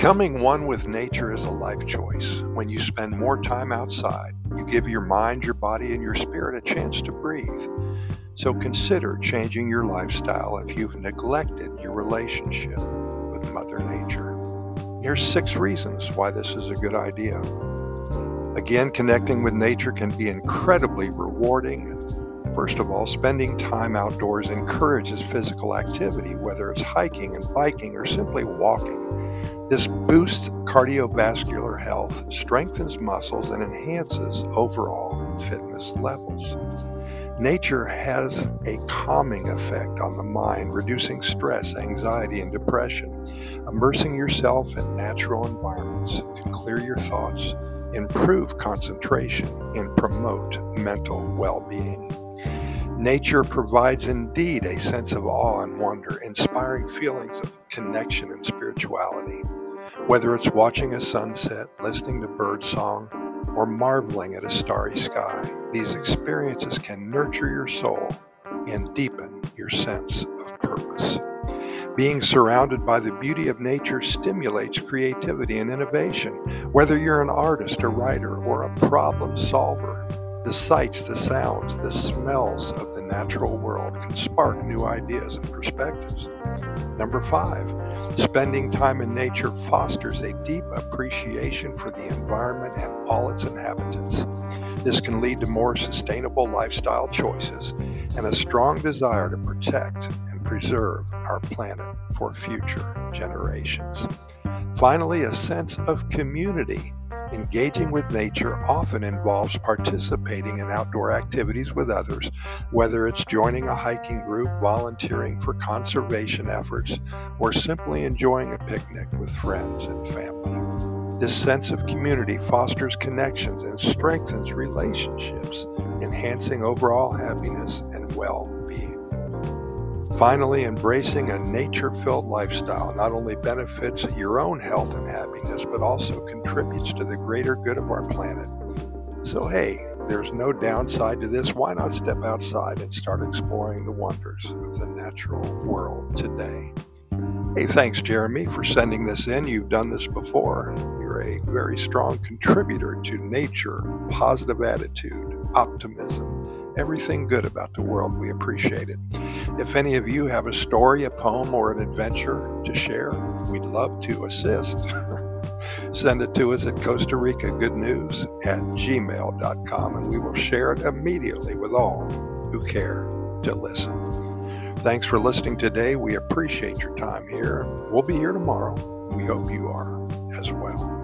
Becoming one with nature is a life choice. When you spend more time outside, you give your mind, your body, and your spirit a chance to breathe. So consider changing your lifestyle if you've neglected your relationship with Mother Nature. Here's 6 reasons why this is a good idea. Again, connecting with nature can be incredibly rewarding. First of all, spending time outdoors encourages physical activity, whether it's hiking and biking or simply walking. This boosts cardiovascular health, strengthens muscles, and enhances overall fitness levels. Nature has a calming effect on the mind, reducing stress, anxiety, and depression. Immersing yourself in natural environments can clear your thoughts, improve concentration, and promote mental well-being. Nature provides indeed a sense of awe and wonder, inspiring feelings of connection and spirituality. Whether it's watching a sunset, listening to birdsong, or marveling at a starry sky, these experiences can nurture your soul and deepen your sense of purpose. Being surrounded by the beauty of nature stimulates creativity and innovation. Whether you're an artist, a writer, or a problem solver, the sights, the sounds, the smells of the natural world can spark new ideas and perspectives. Number 5, spending time in nature fosters a deep appreciation for the environment and all its inhabitants. This can lead to more sustainable lifestyle choices and a strong desire to protect and preserve our planet for future generations. Finally, a sense of community. Engaging with nature often involves participating in outdoor activities with others, whether it's joining a hiking group, volunteering for conservation efforts, or simply enjoying a picnic with friends and family. This sense of community fosters connections and strengthens relationships, enhancing overall happiness and well-being. Finally, embracing a nature-filled lifestyle not only benefits your own health and happiness, but also contributes to the greater good of our planet. So hey, there's no downside to this. Why not step outside and start exploring the wonders of the natural world today? Hey, thanks, Jeremy, for sending this in. You've done this before. You're a very strong contributor to nature, positive attitude, optimism, everything good about the world. We appreciate it. If any of you have a story, a poem, or an adventure to share, we'd love to assist. Send it to us at Costa Rica Good News at gmail.com, and we will share it immediately with all who care to listen. Thanks for listening today. We appreciate your time here. We'll be here tomorrow. We hope you are as well.